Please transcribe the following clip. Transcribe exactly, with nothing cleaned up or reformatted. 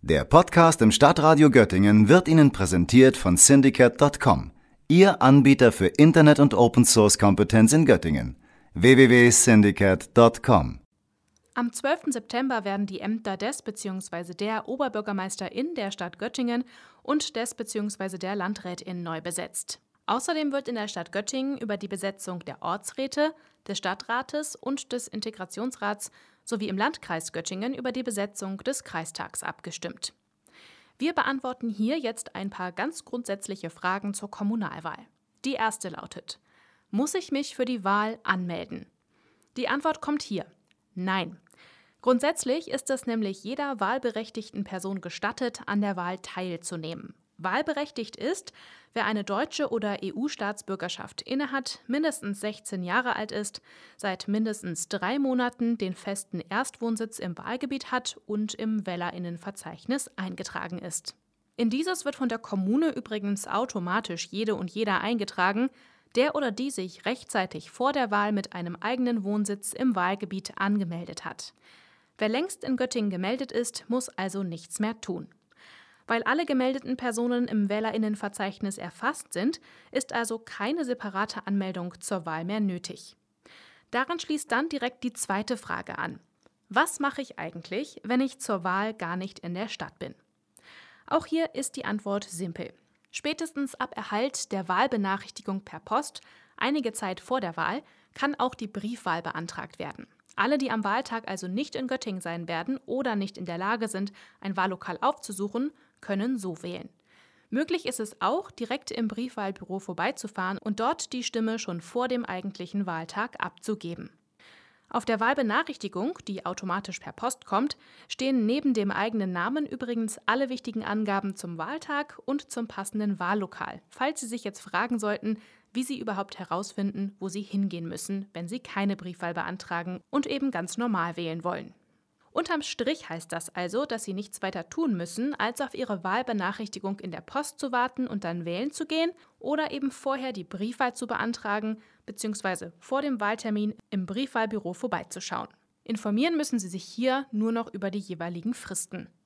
Der Podcast im Stadtradio Göttingen wird Ihnen präsentiert von Syndicate Punkt com, Ihr Anbieter für Internet- und Open-Source-Kompetenz in Göttingen. w w w punkt syndicate punkt com. Am zwölften September werden die Ämter des bzw. der Oberbürgermeisterin der Stadt Göttingen und des bzw. der Landrätin neu besetzt. Außerdem wird in der Stadt Göttingen über die Besetzung der Ortsräte, des Stadtrates und des Integrationsrats sowie im Landkreis Göttingen über die Besetzung des Kreistags abgestimmt. Wir beantworten hier jetzt ein paar ganz grundsätzliche Fragen zur Kommunalwahl. Die erste lautet: Muss ich mich für die Wahl anmelden? Die Antwort kommt hier: Nein. Grundsätzlich ist es nämlich jeder wahlberechtigten Person gestattet, an der Wahl teilzunehmen. Wahlberechtigt ist, wer eine deutsche oder E U-Staatsbürgerschaft innehat, mindestens sechzehn Jahre alt ist, seit mindestens drei Monaten den festen Erstwohnsitz im Wahlgebiet hat und im Wählerinnenverzeichnis eingetragen ist. In dieses wird von der Kommune übrigens automatisch jede und jeder eingetragen, der oder die sich rechtzeitig vor der Wahl mit einem eigenen Wohnsitz im Wahlgebiet angemeldet hat. Wer längst in Göttingen gemeldet ist, muss also nichts mehr tun. Weil alle gemeldeten Personen im Wählerinnenverzeichnis erfasst sind, ist also keine separate Anmeldung zur Wahl mehr nötig. Daran schließt dann direkt die zweite Frage an: Was mache ich eigentlich, wenn ich zur Wahl gar nicht in der Stadt bin? Auch hier ist die Antwort simpel. Spätestens ab Erhalt der Wahlbenachrichtigung per Post, einige Zeit vor der Wahl, kann auch die Briefwahl beantragt werden. Alle, die am Wahltag also nicht in Göttingen sein werden oder nicht in der Lage sind, ein Wahllokal aufzusuchen, können so wählen. Möglich ist es auch, direkt im Briefwahlbüro vorbeizufahren und dort die Stimme schon vor dem eigentlichen Wahltag abzugeben. Auf der Wahlbenachrichtigung, die automatisch per Post kommt, stehen neben dem eigenen Namen übrigens alle wichtigen Angaben zum Wahltag und zum passenden Wahllokal, falls Sie sich jetzt fragen sollten, wie Sie überhaupt herausfinden, wo Sie hingehen müssen, wenn Sie keine Briefwahl beantragen und eben ganz normal wählen wollen. Unterm Strich heißt das also, dass Sie nichts weiter tun müssen, als auf Ihre Wahlbenachrichtigung in der Post zu warten und dann wählen zu gehen oder eben vorher die Briefwahl zu beantragen bzw. vor dem Wahltermin im Briefwahlbüro vorbeizuschauen. Informieren müssen Sie sich hier nur noch über die jeweiligen Fristen.